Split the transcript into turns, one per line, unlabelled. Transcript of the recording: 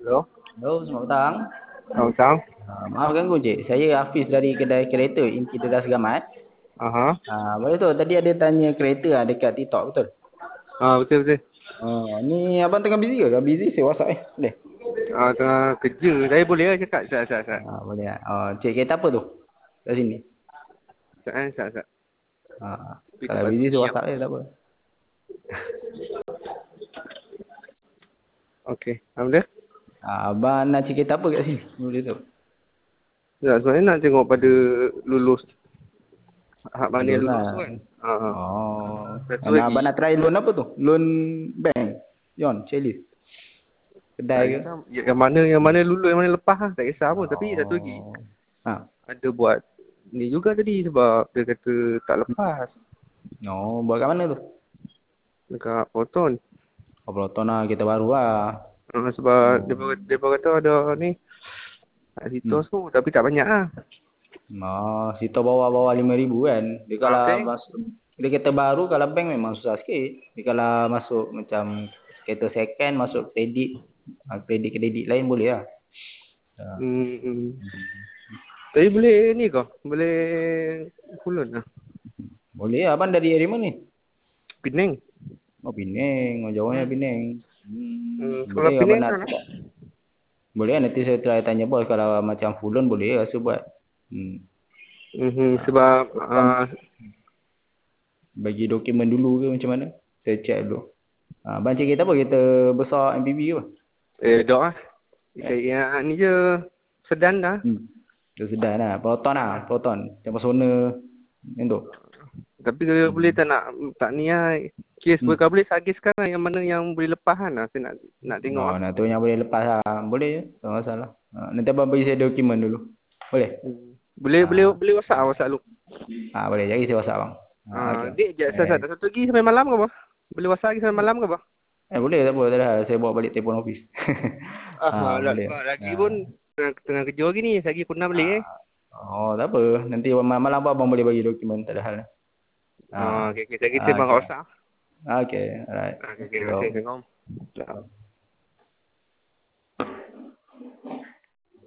Halo,
Halo, selamat petang.
selamat petang.
Maaf ganggu Cik. Saya Hafiz dari kedai kereta Inti Deras Gamat.
Aha.
Boleh tu, tadi ada tanya kereta dekat TikTok, betul?
Betul.
Ni abang tengah busy ke? Kalau busy saya WhatsApp boleh?
Tengah kerja. Saya boleh lah cakap. Sat.
Boleh lah. Cik kereta apa tu? Kat sini.
Sat. Tapi
Kalau
tempat
busy
sunyi
saya
lah.
WhatsApp tak apa.
Okey. Alhamdulillah.
Abang nak cik kereta apa kat sini? Boleh tu.
Ya, sebenarnya nak tengok pada lulus. Hak mana yang
Lulus
lulus tu
lah.
kan. Satu
Nak
lagi.
abang nak try loan apa tu? Loan bank? Yon, Chalice.
Tak
Kedai ke?
kisah. Yang mana lulus, yang mana lepas lah. Tak kisah pun. Tapi satu lagi.
Oh.
Ada buat ni juga tadi sebab dia kata tak lepas.
Buat kat mana tu?
Dekat Proton.
Peloton lah, kereta baru lah.
Sebab dia kata ada ni. Sitos tu. Tapi tak banyak lah.
Situ bawah-bawah 5,000 kan. Dia kalau
Okay.
masuk, dia kereta baru kalau bank memang susah sikit. Dia kalau masuk macam kereta second, masuk kredit lain boleh lah.
Tapi boleh ni kau? Boleh kulon lah.
Boleh lah. Abang dari area mana ni?
Penang.
Penang. Jauhnya Penang.
Sekolah
Boleh abang
Penang
nak.
kan?
Boleh nanti saya try tanya bos. Kalau macam full loan boleh rasa buat.
Sebab
bagi dokumen dulu ke macam mana? Saya check dulu. Abang cik kereta apa? Kereta besar MPV ke apa?
dok lah. Yang ni je sedan dah.
Itu sedar lah. Proton. Yang Persona. Yang tu.
Tapi kalau boleh tak ni lah. Kes kalau boleh sagis sekarang yang mana yang boleh lepas kan lah. Saya nak tengok lah.
Nak tu yang boleh lepas lah. Boleh je. Tak masalah. Nanti abang bagi saya dokumen dulu. Boleh?
Boleh WhatsApp lu.
Boleh. Jadi saya WhatsApp bang.
Dek je satu lagi sampai malam ke apa? Boleh WhatsApp lagi sampai malam ke apa?
Boleh tak apa. Tak ada. Saya bawa balik telefon office. Boleh.
Lagi pun tengah kerja lagi ni. Lagi pun nak balik
tak apa. Nanti malam pun abang boleh bagi dokumen. Tak ada hal.
Okay. Saya kita bang WhatsApp.
Okay. Alright.
Okay. Terima kasih. Assalamualaikum.